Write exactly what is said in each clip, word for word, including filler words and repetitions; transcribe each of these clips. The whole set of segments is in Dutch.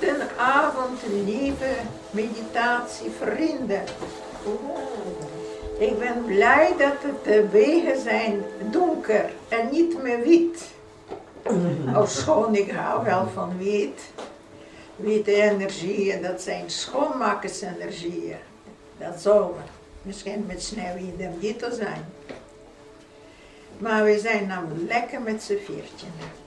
Goedenavond, lieve meditatievrienden. Ik ben blij dat het de wegen zijn donker en niet meer wit. Ofschoon ik hou wel van wit. Witte energieën, dat zijn schoonmakersenergieën. Dat zou misschien met sneeuwwieden niet zijn. Maar we zijn namelijk lekker met z'n veertien.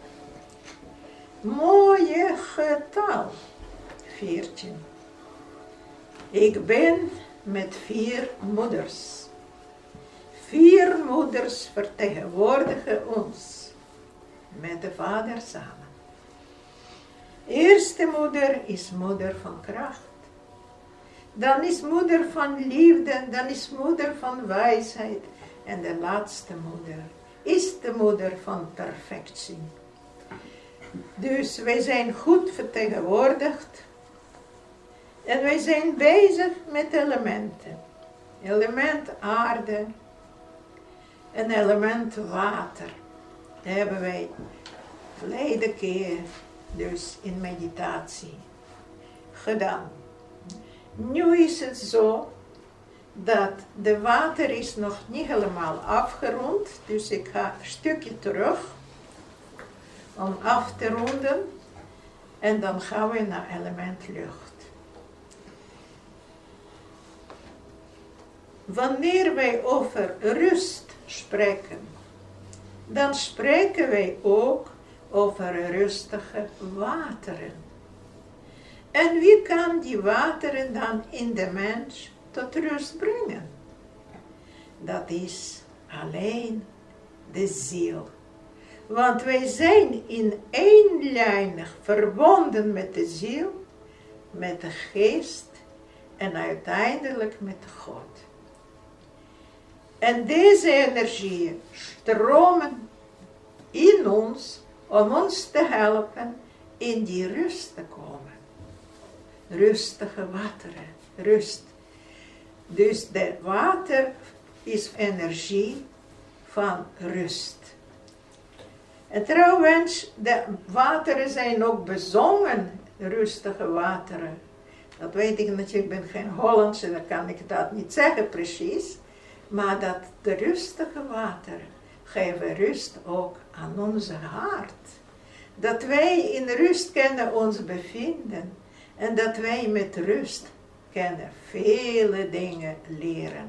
Mooie getal, veertien. Ik ben met vier moeders. Vier moeders vertegenwoordigen ons, met de vader samen. Eerste moeder is moeder van kracht. Dan is moeder van liefde, dan is moeder van wijsheid. En de laatste moeder is de moeder van perfectie. Dus wij zijn goed vertegenwoordigd. En wij zijn bezig met elementen. Element aarde en element water. Dat hebben wij verleden keer dus in meditatie gedaan. Nu is het zo dat de water is nog niet helemaal afgerond. Dus ik ga een stukje terug om af te ronden. En dan gaan we naar element lucht. Wanneer wij over rust spreken, dan spreken wij ook over rustige wateren. En wie kan die wateren dan in de mens tot rust brengen? Dat is alleen de ziel. Want wij zijn in eenlijnig verbonden met de ziel, met de geest en uiteindelijk met God. En deze energieën stromen in ons om ons te helpen in die rust te komen. Rustige wateren, rust. Dus de water is energie van rust. En trouwens, de wateren zijn ook bezongen, rustige wateren. Dat weet ik natuurlijk, ik ben geen Hollandse, dan kan ik dat niet zeggen precies. Maar dat de rustige wateren geven rust ook aan onze hart. Dat wij in rust kunnen ons bevinden. En dat wij met rust kunnen vele dingen leren.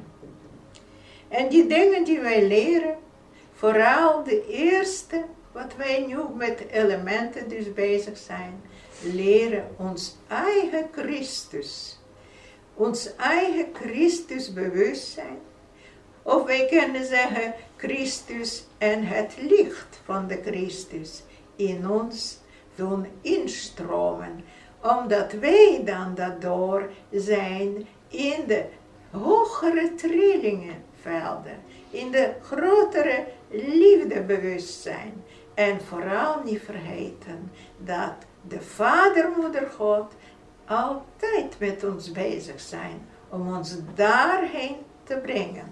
En die dingen die wij leren, vooral de eerste, wat wij nu met elementen dus bezig zijn, leren ons eigen Christus. Ons eigen Christus bewustzijn. Of wij kunnen zeggen Christus en het licht van de Christus in ons doen instromen. Omdat wij dan daardoor zijn in de hogere trillingenvelden. In de grotere liefdebewustzijn. En vooral niet vergeten dat de Vader, Moeder, God altijd met ons bezig zijn. Om ons daarheen te brengen.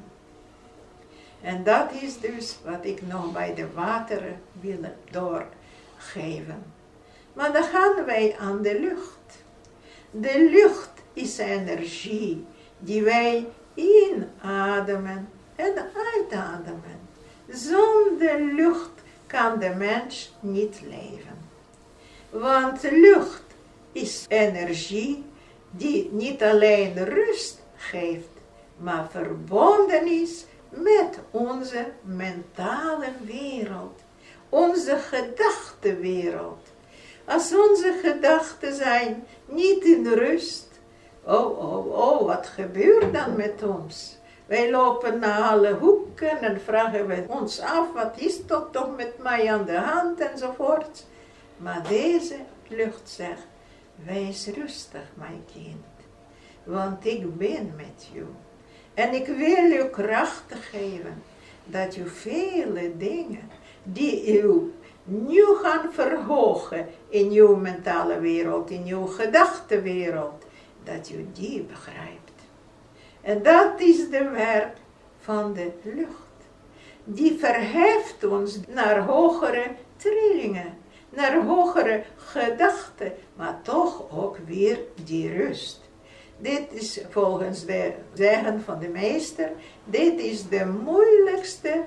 En dat is dus wat ik nog bij de wateren wil doorgeven. Maar dan gaan wij aan de lucht. De lucht is energie die wij inademen en uitademen. Zonder lucht kan de mens niet leven. Want lucht is energie die niet alleen rust geeft, maar verbonden is met onze mentale wereld, onze gedachtenwereld. Als onze gedachten zijn niet in rust, oh, oh, oh, wat gebeurt dan met ons? Wij lopen naar alle hoeken en vragen we ons af, wat is dat toch met mij aan de hand enzovoort. Maar deze lucht zegt, wees rustig mijn kind, want ik ben met jou. En ik wil u krachten geven, dat u vele dingen die u nu gaan verhogen in uw mentale wereld, in uw gedachtenwereld, dat u die begrijpt. En dat is de werk van de lucht. Die verheft ons naar hogere trillingen, naar hogere gedachten, maar toch ook weer die rust. Dit is volgens de zeggen van de meester, dit is de moeilijkste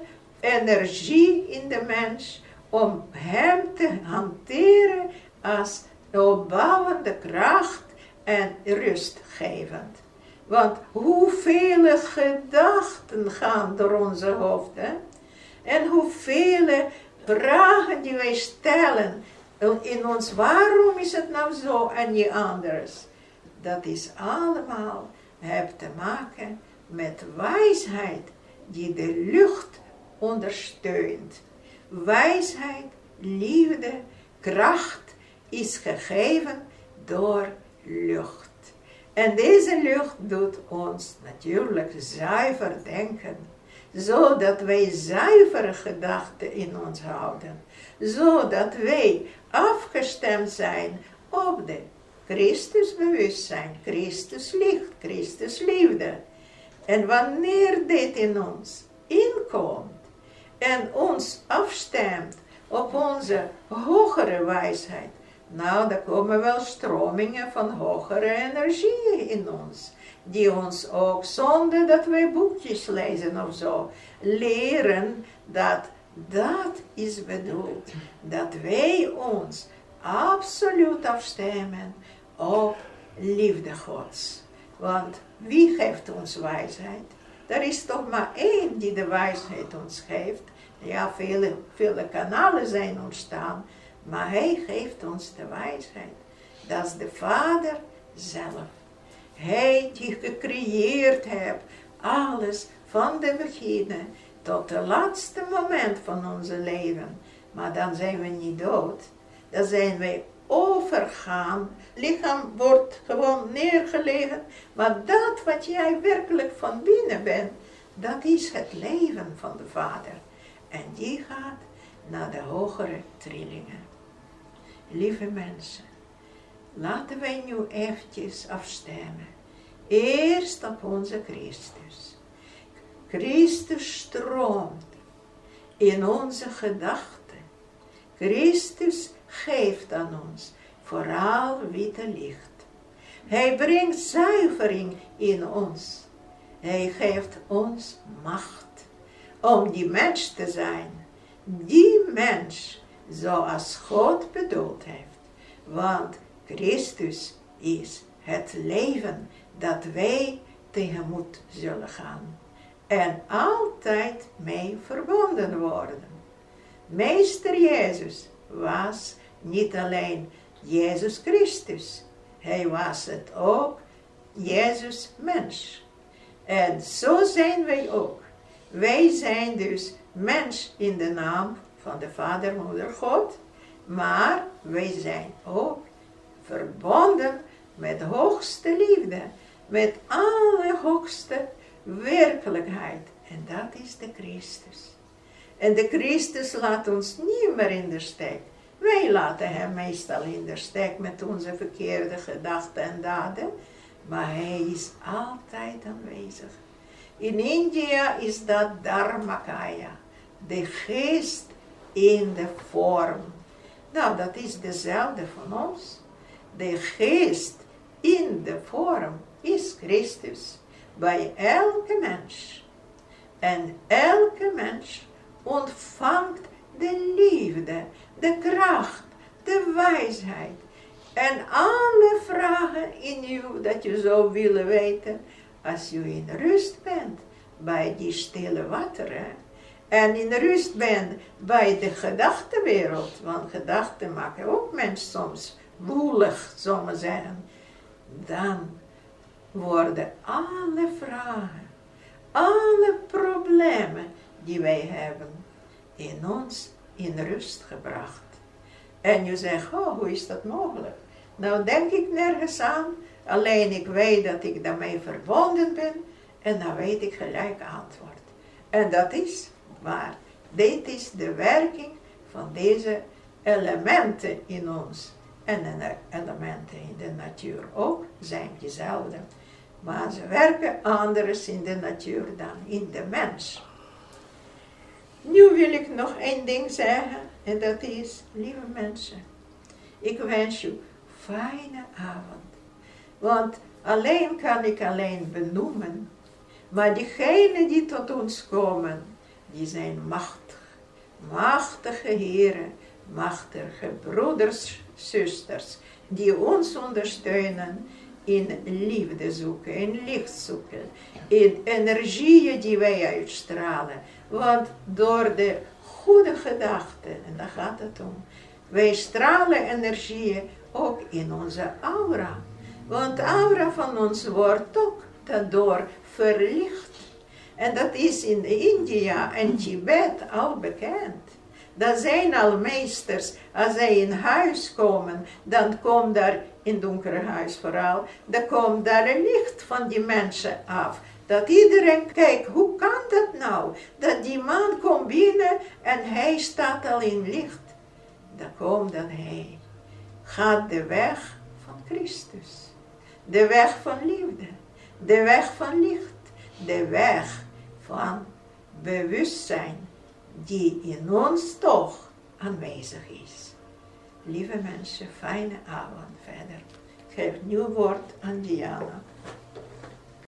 energie in de mens om hem te hanteren als opbouwende kracht en rustgevend. Want hoeveel gedachten gaan door onze hoofd, hè? En hoeveel vragen die wij stellen in ons, waarom is het nou zo en niet anders? Dat is allemaal, heeft te maken met wijsheid die de lucht ondersteunt. Wijsheid, liefde, kracht is gegeven door lucht. En deze lucht doet ons natuurlijk zuiver denken, zodat wij zuivere gedachten in ons houden, zodat wij afgestemd zijn op de Christusbewustzijn, Christus licht, Christus liefde. En wanneer dit in ons inkomt en ons afstemt op onze hogere wijsheid, nou, dan komen wel stromingen van hogere energieën in ons, die ons ook zonder dat wij boekjes lezen of zo, leren dat dat is bedoeld, dat wij ons absoluut afstemmen op liefde Gods. Want wie geeft ons wijsheid? Er is toch maar één die de wijsheid ons geeft. Ja, vele, vele kanalen zijn ontstaan, maar hij geeft ons de wijsheid. Dat is de Vader zelf. Hij die gecreëerd heeft alles van de beginnen tot het laatste moment van onze leven. Maar dan zijn we niet dood. Dan zijn wij overgaan. Lichaam wordt gewoon neergelegd. Maar dat wat jij werkelijk van binnen bent, dat is het leven van de Vader. En die gaat naar de hogere trillingen. Lieve mensen, laten wij nu eventjes afstemmen. Eerst op onze Christus. Christus stroomt in onze gedachten. Christus geeft aan ons vooral witte licht. Hij brengt zuivering in ons. Hij geeft ons macht om die mens te zijn. Die mens zoals God bedoeld heeft. Want Christus is het leven dat wij tegemoet zullen gaan. En altijd mee verbonden worden. Meester Jezus was niet alleen Jezus Christus. Hij was het ook Jezus mens. En zo zijn wij ook. Wij zijn dus mens in de naam van de Vader, Moeder, God. Maar wij zijn ook verbonden met hoogste liefde. Met allerhoogste werkelijkheid. En dat is de Christus. En de Christus laat ons niet meer in de steek. Wij laten hem meestal in de steek met onze verkeerde gedachten en daden. Maar hij is altijd aanwezig. In India is dat Dharmakaya. De geest in de vorm. Nou, dat is dezelfde van ons. De geest in de vorm is Christus. Bij elke mens. En elke mens ontvangt de liefde, de kracht, de wijsheid. En alle vragen in u dat je zou willen weten, als je in rust bent bij die stille wateren. En in rust bent bij de gedachtenwereld, want gedachten maken ook mensen soms woelig, zullen we zeggen. Dan worden alle vragen, alle problemen die wij hebben, in ons in rust gebracht. En je zegt, oh, hoe is dat mogelijk? Nou denk ik nergens aan, alleen ik weet dat ik daarmee verbonden ben en dan weet ik gelijk antwoord. En dat is waar. Dit is de werking van deze elementen in ons. En de elementen in de natuur ook zijn dezelfde. Maar ze werken anders in de natuur dan in de mens. Nu wil ik nog één ding zeggen. En dat is, lieve mensen, ik wens u fijne avond. Want alleen kan ik alleen benoemen. Maar diegenen die tot ons komen, die zijn machtig. Machtige heren, machtige broeders, zusters, die ons ondersteunen in liefde zoeken, in licht zoeken, in energieën die wij uitstralen. Want door de goede gedachten, en daar gaat het om, wij stralen energieën ook in onze aura. Want de aura van ons wordt ook daardoor verlicht. En dat is in India en Tibet al bekend. Dat zijn al meesters, als zij in huis komen, dan komt daar, in donkere huis vooral, dan komt daar een licht van die mensen af. Dat iedereen kijkt, hoe kan dat nou? Dat die man komt binnen en hij staat al in licht. Dan komt dat hij gaat de weg van Christus. De weg van liefde. De weg van licht. De weg van bewustzijn die in ons toch aanwezig is. Lieve mensen, fijne avond verder. Ik geef nu woord aan Diana.